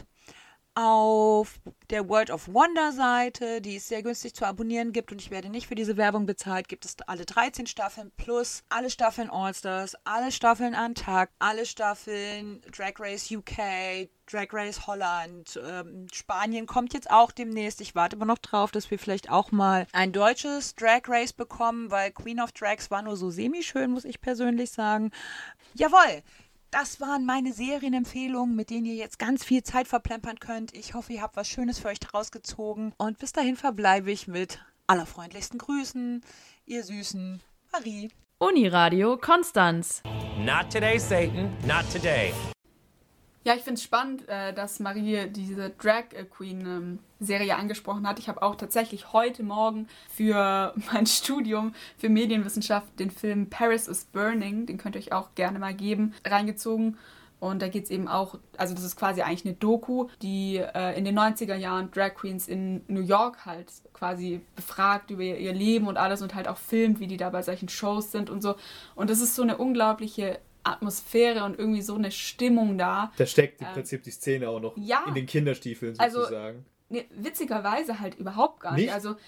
Auf der World of Wonder Seite, die es sehr günstig zu abonnieren gibt und ich werde nicht für diese Werbung bezahlt, gibt es alle 13 Staffeln plus alle Staffeln All Stars, alle Staffeln Untucked, alle Staffeln Drag Race UK, Drag Race Holland, Spanien kommt jetzt auch demnächst. Ich warte aber noch drauf, dass wir vielleicht auch mal ein deutsches Drag Race bekommen, weil Queen of Drags war nur so semi-schön, muss ich persönlich sagen. Jawohl! Das waren meine Serienempfehlungen, mit denen ihr jetzt ganz viel Zeit verplempern könnt. Ich hoffe, ihr habt was Schönes für euch rausgezogen. Und bis dahin verbleibe ich mit allerfreundlichsten Grüßen, ihr Süßen, Marie. Uniradio Konstanz. Not today, Satan. Not today. Ja, ich finde es spannend, dass Marie diese Drag Queen Serie angesprochen hat. Ich habe auch tatsächlich heute Morgen für mein Studium für Medienwissenschaft den Film Paris is Burning, den könnt ihr euch auch gerne mal geben, reingezogen. Und da geht es eben auch, also das ist quasi eigentlich eine Doku, die in den 90er Jahren Drag Queens in New York halt quasi befragt über ihr Leben und alles und halt auch filmt, wie die da bei solchen Shows sind und so. Und das ist so eine unglaubliche Atmosphäre und irgendwie so eine Stimmung da. Da steckt im Prinzip die Szene auch noch ja, in den Kinderstiefeln sozusagen. Also, witzigerweise halt überhaupt gar nicht. Also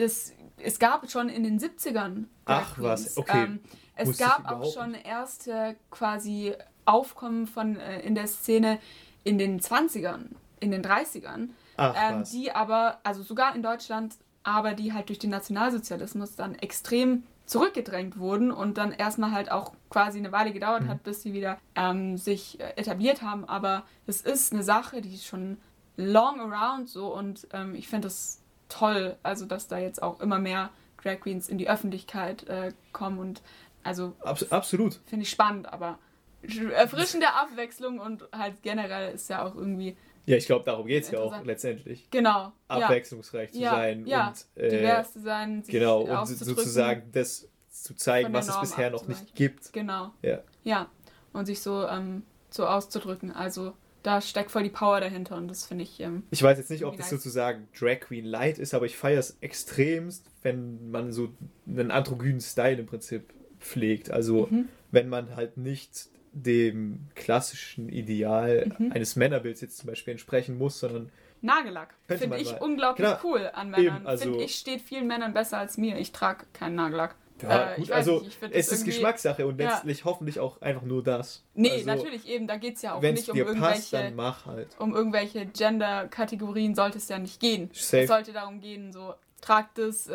es gab schon in den 70ern Drag Queens. Was, okay. Es gab auch schon erste quasi Aufkommen von in der Szene in den 20ern, in den 30ern, die aber, also sogar in Deutschland, aber die halt durch den Nationalsozialismus dann extrem zurückgedrängt wurden und dann erstmal halt auch quasi eine Weile gedauert hat, bis sie wieder sich etabliert haben. Aber es ist eine Sache, die ist schon long around so und ich finde das toll, also dass da jetzt auch immer mehr Drag Queens in die Öffentlichkeit kommen und also absolut finde ich spannend, aber erfrischende Abwechslung und halt generell ist ja auch irgendwie. Ja, ich glaube, darum geht es ja auch letztendlich. Genau. Abwechslungsreich zu sein und divers zu sein, sich genau, und sozusagen das zu zeigen, was es bisher noch nicht gibt. Genau. Ja, und sich so auszudrücken. Also da steckt voll die Power dahinter und das finde ich. Ich weiß jetzt nicht, ob das sozusagen Drag Queen Light ist, aber ich feiere es extremst, wenn man so einen androgynen Style im Prinzip pflegt. Also wenn man halt nicht dem klassischen Ideal eines Männerbilds jetzt zum Beispiel entsprechen muss, sondern Nagellack finde ich unglaublich cool an Männern. Eben, also finde ich, steht vielen Männern besser als mir. Ich trage keinen Nagellack. Ja, gut, also nicht, es ist Geschmackssache und letztlich hoffentlich auch einfach nur das. Nee, also, natürlich eben, da geht es ja auch nicht um irgendwelche, passt, dann mach halt. Um irgendwelche Gender-Kategorien sollte es ja nicht gehen. Safe. Es sollte darum gehen, so tragt es,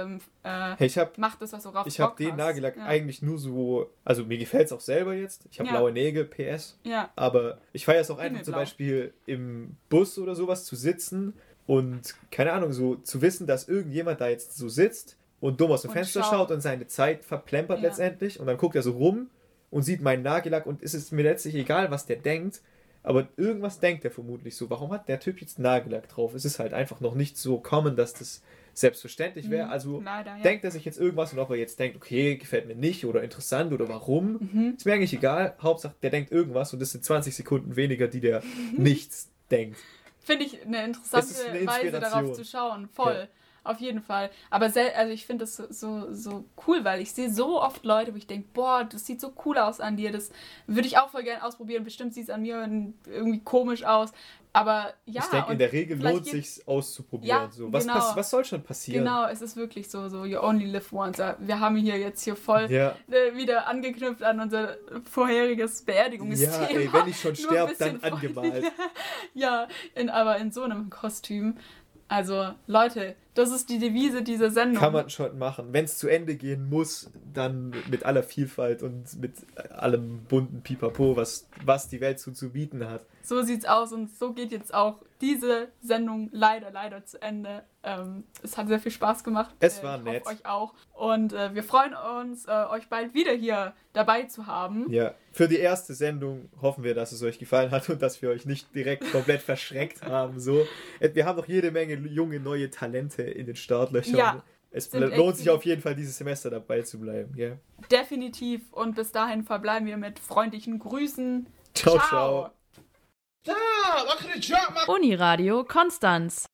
macht das, was du drauf Ich habe den Nagellack eigentlich nur so, also mir gefällt es auch selber jetzt. Ich habe blaue Nägel, PS. Ja. Aber ich feiere es auch einfach zum Beispiel im Bus oder sowas zu sitzen und, keine Ahnung, so zu wissen, dass irgendjemand da jetzt so sitzt und dumm aus dem Fenster schaut und seine Zeit verplempert letztendlich und dann guckt er so rum und sieht meinen Nagellack und es ist mir letztlich egal, was der denkt, aber irgendwas denkt er vermutlich so. Warum hat der Typ jetzt Nagellack drauf? Es ist halt einfach noch nicht so common, dass das selbstverständlich wäre. Also Leider, ja. denkt er sich jetzt irgendwas und ob er jetzt denkt, okay, gefällt mir nicht oder interessant oder warum, ist mir eigentlich egal. Hauptsache, der denkt irgendwas und das sind 20 Sekunden weniger, die der nichts denkt. Finde ich eine interessante Das ist eine Weise, darauf zu schauen. Voll. Ja. Auf jeden Fall. Aber also ich finde das so cool, weil ich sehe so oft Leute, wo ich denke, boah, das sieht so cool aus an dir, das würde ich auch voll gerne ausprobieren. Bestimmt sieht es an mir irgendwie komisch aus. Aber ja. Ich denke, in der Regel lohnt es sich auszuprobieren. Ja, so. genau. Was soll schon passieren? Genau, es ist wirklich so you only live once. Wir haben jetzt hier voll wieder angeknüpft an unser vorheriges Beerdigungsthema. Ja, ey, wenn ich schon sterbe, dann angemalt. Ja, aber in so einem Kostüm. Also, Leute, das ist die Devise dieser Sendung. Kann man schon machen. Wenn es zu Ende gehen muss, dann mit aller Vielfalt und mit allem bunten Pipapo, was die Welt so zu bieten hat. So sieht's aus und so geht jetzt auch diese Sendung leider zu Ende. Es hat sehr viel Spaß gemacht. Es war nett. Euch auch. Und wir freuen uns, euch bald wieder hier dabei zu haben. Ja, für die erste Sendung hoffen wir, dass es euch gefallen hat und dass wir euch nicht direkt komplett verschreckt haben. So. Wir haben noch jede Menge junge, neue Talente in den Startlöchern. Ja, es lohnt sich auf jeden Fall, dieses Semester dabei zu bleiben. Yeah. Definitiv. Und bis dahin verbleiben wir mit freundlichen Grüßen. Ciao, ciao. Uniradio Konstanz.